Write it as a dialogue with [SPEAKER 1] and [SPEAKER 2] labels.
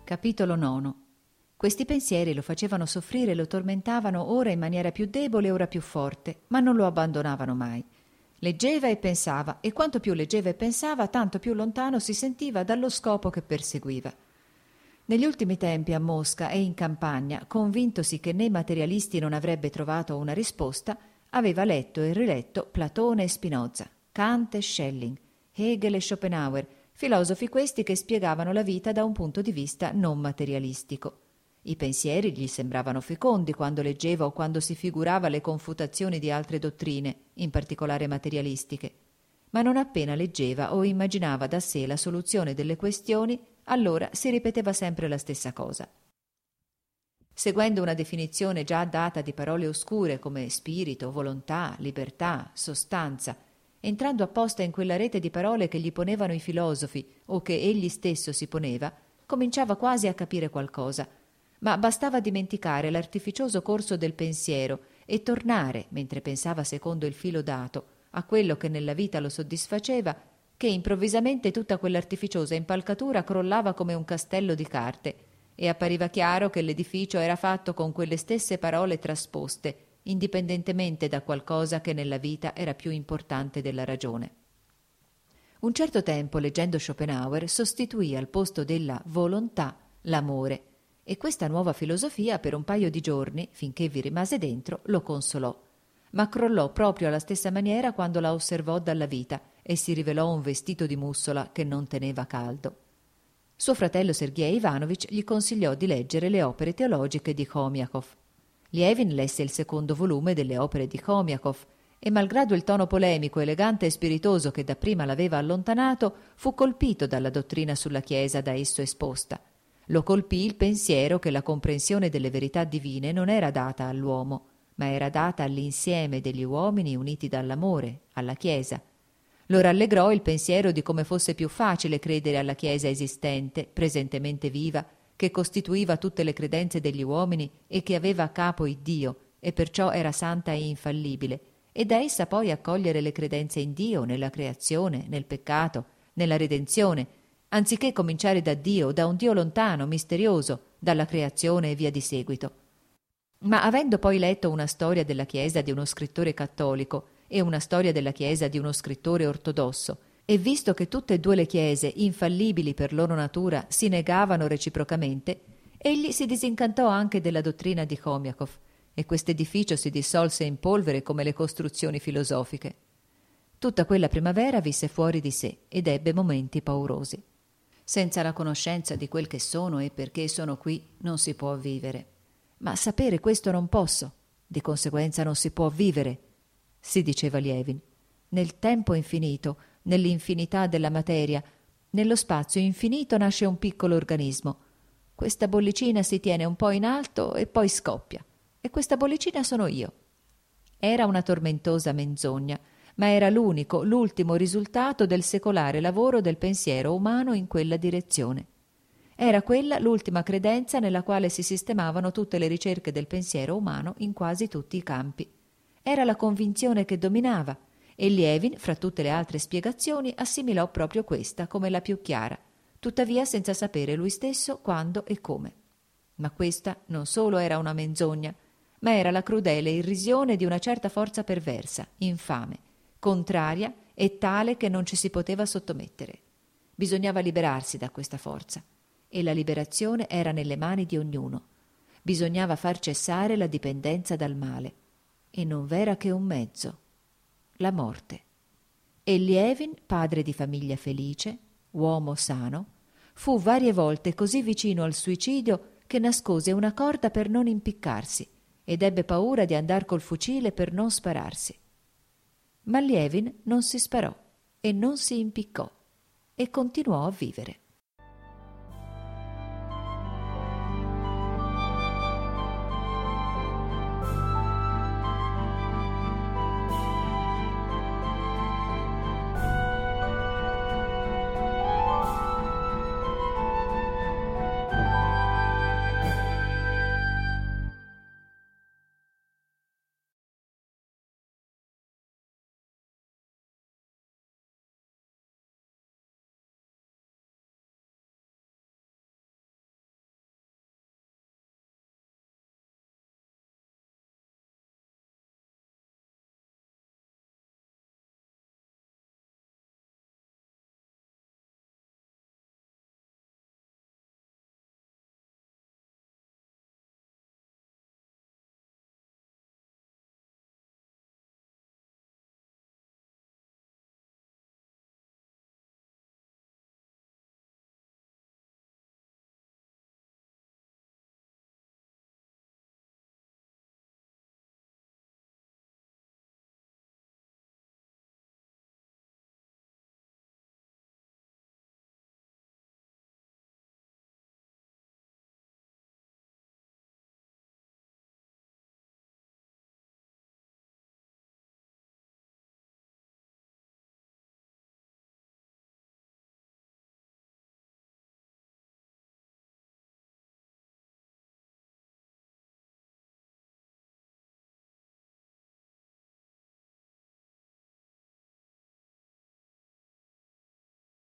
[SPEAKER 1] Capitolo 9. Questi pensieri lo facevano soffrire e lo tormentavano ora in maniera più debole, ora più forte, ma non lo abbandonavano mai. Leggeva e pensava, e quanto più leggeva e pensava, tanto più lontano si sentiva dallo scopo che perseguiva. Negli ultimi tempi a Mosca e in campagna, convintosi che nei materialisti non avrebbe trovato una risposta, aveva letto e riletto Platone e Spinoza, Kant e Schelling, Hegel e Schopenhauer, filosofi questi che spiegavano la vita da un punto di vista non materialistico. I pensieri gli sembravano fecondi quando leggeva o quando si figurava le confutazioni di altre dottrine, in particolare materialistiche, ma non appena leggeva o immaginava da sé la soluzione delle questioni, allora si ripeteva sempre la stessa cosa. Seguendo una definizione già data di parole oscure come spirito, volontà, libertà, sostanza, entrando apposta in quella rete di parole che gli ponevano i filosofi o che egli stesso si poneva, cominciava quasi a capire qualcosa, ma bastava dimenticare l'artificioso corso del pensiero e tornare, mentre pensava secondo il filo dato, a quello che nella vita lo soddisfaceva, che improvvisamente tutta quell'artificiosa impalcatura crollava come un castello di carte e appariva chiaro che l'edificio era fatto con quelle stesse parole trasposte, indipendentemente da qualcosa che nella vita era più importante della ragione. Un certo tempo, leggendo Schopenhauer, sostituì al posto della volontà l'amore, e questa nuova filosofia per un paio di giorni, finché vi rimase dentro, lo consolò, ma crollò proprio alla stessa maniera quando la osservò dalla vita e si rivelò un vestito di mussola che non teneva caldo. Suo fratello Sergej Ivanovich gli consigliò di leggere le opere teologiche di Chomiakov. Lievin lesse il secondo volume delle opere di Chomiakov e, malgrado il tono polemico, elegante e spiritoso che dapprima l'aveva allontanato, fu colpito dalla dottrina sulla Chiesa da esso esposta. Lo colpì il pensiero che la comprensione delle verità divine non era data all'uomo, ma era data all'insieme degli uomini uniti dall'amore, alla Chiesa. Lo rallegrò il pensiero di come fosse più facile credere alla Chiesa esistente, presentemente viva, che costituiva tutte le credenze degli uomini e che aveva a capo Iddio, e perciò era santa e infallibile, e da essa poi accogliere le credenze in Dio, nella creazione, nel peccato, nella redenzione, anziché cominciare da Dio, da un Dio lontano, misterioso, dalla creazione e via di seguito. Ma avendo poi letto una storia della Chiesa di uno scrittore cattolico e una storia della Chiesa di uno scrittore ortodosso, e visto che tutte e due le Chiese, infallibili per loro natura, si negavano reciprocamente, egli si disincantò anche della dottrina di Chomiakov, e quest'edificio si dissolse in polvere come le costruzioni filosofiche. Tutta quella primavera visse fuori di sé ed ebbe momenti paurosi. Senza la conoscenza di quel che sono e perché sono qui non si può vivere. Ma sapere questo non posso, di conseguenza non si può vivere, si diceva Lievin. Nel tempo infinito, nell'infinità della materia, nello spazio infinito nasce un piccolo organismo. Questa bollicina si tiene un po' in alto e poi scoppia, e questa bollicina sono io. Era una tormentosa menzogna, ma era l'unico, l'ultimo risultato del secolare lavoro del pensiero umano in quella direzione. Era quella l'ultima credenza nella quale si sistemavano tutte le ricerche del pensiero umano in quasi tutti i campi. Era la convinzione che dominava, e Lievin, fra tutte le altre spiegazioni, assimilò proprio questa come la più chiara, tuttavia senza sapere lui stesso quando e come. Ma questa non solo era una menzogna, ma era la crudele irrisione di una certa forza perversa, infame, contraria e tale che non ci si poteva sottomettere. Bisognava liberarsi da questa forza, e la liberazione era nelle mani di ognuno. Bisognava far cessare la dipendenza dal male, e non v'era che un mezzo, la morte. E Lievin, padre di famiglia felice, uomo sano, fu varie volte così vicino al suicidio che nascose una corda per non impiccarsi ed ebbe paura di andar col fucile per non spararsi. Ma Lievin non si sparò e non si impiccò e continuò a vivere.